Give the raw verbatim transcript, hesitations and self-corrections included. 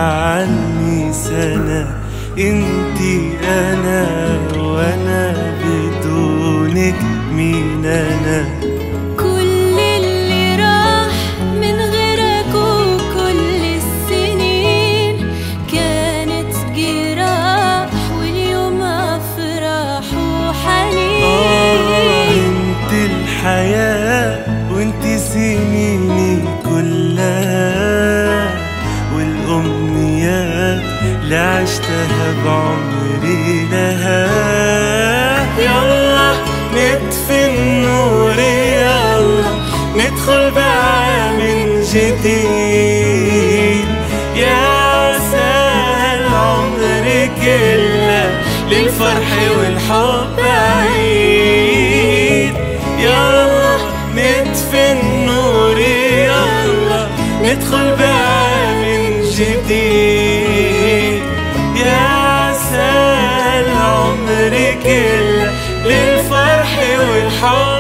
عني سنة، انتي انا وانا بدونك مين انا؟ كل اللي راح من غيرك وكل السنين كانت جراح، واليوم افراح وحنين. آه انت الحياة وانت سنيني كلها، والأمنيات اللي عشتها بعمري لها. يلا نطفي النور، يلا ندخل بقى من جديد. يا سهل عمري كله للفرح والحب عيد. يلا نطفي النور، يلا ندخل بقى من جديد. يا سهل عمري كله للفرح والحب